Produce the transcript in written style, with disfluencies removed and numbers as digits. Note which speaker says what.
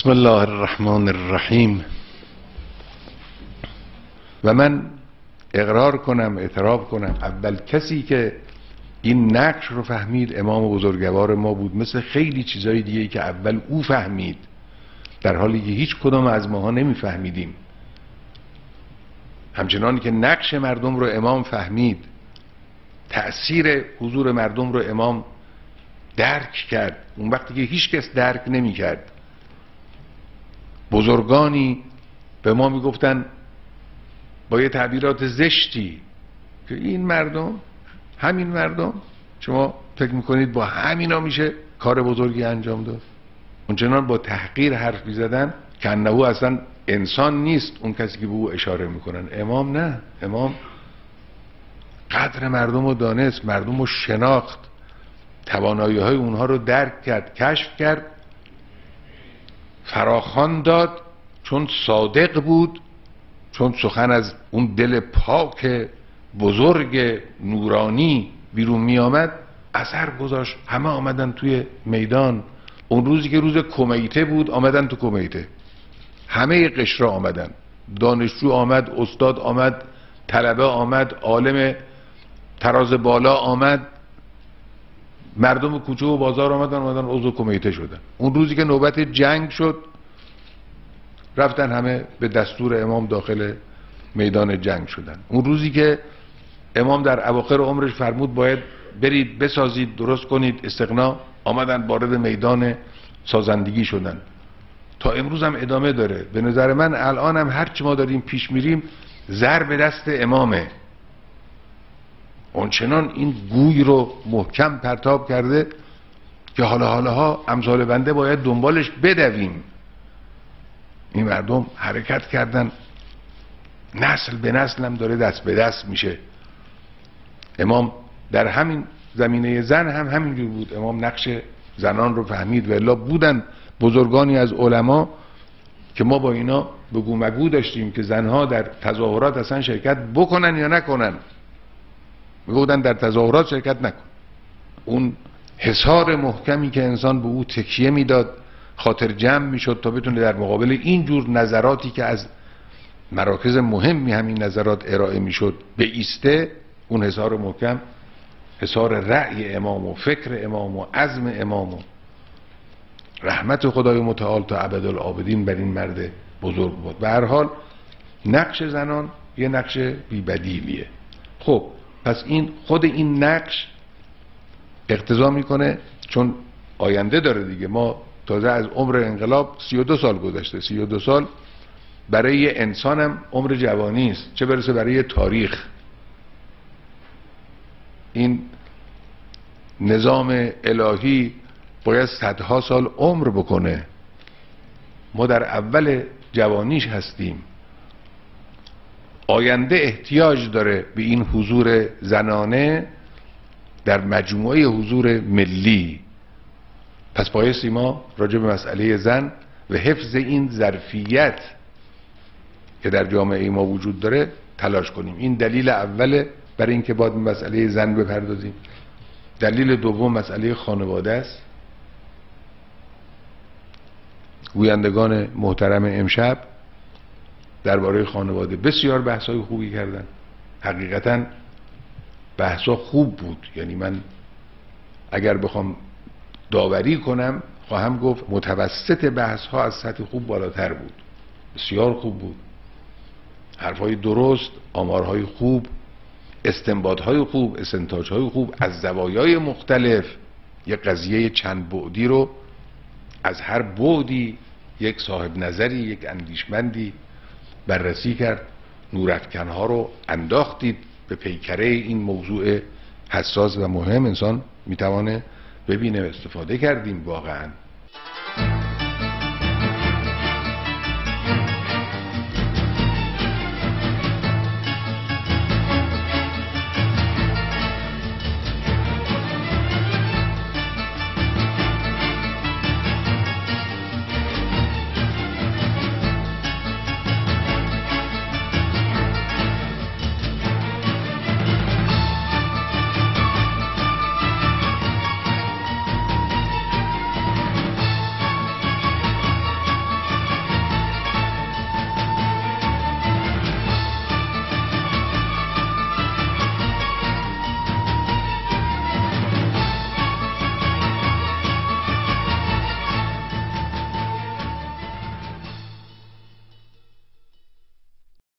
Speaker 1: بسم الله الرحمن الرحیم. و من اقرار کنم، اعتراف کنم، اول کسی که این نقش رو فهمید امام بزرگوار ما بود، مثل خیلی چیزای دیگه که اول او فهمید در حالی که هیچ کدام از ماها نمیفهمیدیم. همچنان که نقش مردم رو امام فهمید، تأثیر حضور مردم رو امام درک کرد، اون وقتی که هیچ کس درک نمی کرد. بزرگانی به ما میگفتن با یه تعبیرات زشتی که این مردم، همین مردم، شما فکر میکنید با همینا میشه کار بزرگی انجام داد؟ اونچنان با تحقیر حرف میزدن که انه اصلا انسان نیست اون کسی که به او اشاره میکنن. امام نه، امام قدر مردم رو دانست، مردم رو شناخت، توانایی های اونها رو درک کرد، کشف کرد، فراخوان داد، چون صادق بود، چون سخن از اون دل پاک بزرگ نورانی بیرون می آمد، اثر گذاشت. همه آمدن توی میدان. اون روزی که روز کمیته بود آمدن تو کمیته، همه قشر آمدن، دانشجو آمد، استاد آمد، طلبه آمد، عالم تراز بالا آمد، مردم کوچه و بازار آمدن عضو کمیته شدن. اون روزی که نوبت جنگ شد رفتن همه به دستور امام داخل میدان جنگ شدن. اون روزی که امام در اواخر عمرش فرمود باید برید بسازید، درست کنید، استغنا، آمدن وارد میدان سازندگی شدن. تا امروز هم ادامه داره. به نظر من الان هم هرچی ما داریم پیش میریم زر به دست امامه. اونچنان این گوی رو محکم پرتاب کرده که حالا امثال بنده باید دنبالش بدویم. این مردم حرکت کردن، نسل به نسل هم داره دست به دست میشه. امام در همین زمینه زن هم همینجور بود. امام نقش زنان رو فهمید و الا بودن بزرگانی از علما که ما با اینا بگو مگو داشتیم که زنها در تظاهرات اصلا شرکت بکنن یا نکنن. میگفتن در تظاهرات شرکت نکن. اون حصار محکمی که انسان به او تکیه میداد، خاطر جمع میشد تا بتونه در مقابل اینجور نظراتی که از مراکز مهمی همین نظرات ارائه میشد به ایسته. اون حصار محکم، حصار رأی امام و فکر امام و عزم امام و رحمت خدای متعال تا ابدالآبدین بر این مرد بزرگ بود. به هر حال نقش زنان یه نقش بی‌بدیلیه. خب پس این خود این نقش اقتضا میکنه، چون آینده داره دیگه. ما تازه از عمر انقلاب 32 سال گذشته. 32 سال برای انسانم عمر جوانی است، چه برسه برای تاریخ. این نظام الهی باید صدها سال عمر بکنه. ما در اول جوانیش هستیم. آینده احتیاج داره به این حضور زنانه در مجموعه حضور ملی. پس بایستی ما راجع به مسئله زن و حفظ این ظرفیت که در جامعه ما وجود داره تلاش کنیم. این دلیل اوله برای اینکه باید مسئله زن بپردازیم. دلیل دوم مسئله خانواده است. گویندگان محترم امشب درباره خانواده بسیار بحث‌های خوبی کردن. حقیقتاً بحث‌ها خوب بود. یعنی من اگر بخوام داوری کنم خواهم گفت متوسط بحث‌ها از سطح خوب بالاتر بود. بسیار خوب بود. حرف‌های درست، آمارهای خوب، استنباط‌های خوب، استنتاج‌های خوب از زوایای مختلف. یک قضیه چند بعدی رو از هر بعدی یک صاحب نظری، یک اندیشمندی بررسی کرد. نورافکن‌ها رو انداختید به پیکره این موضوع حساس و مهم. انسان میتوانه ببینه و استفاده کردیم واقعا.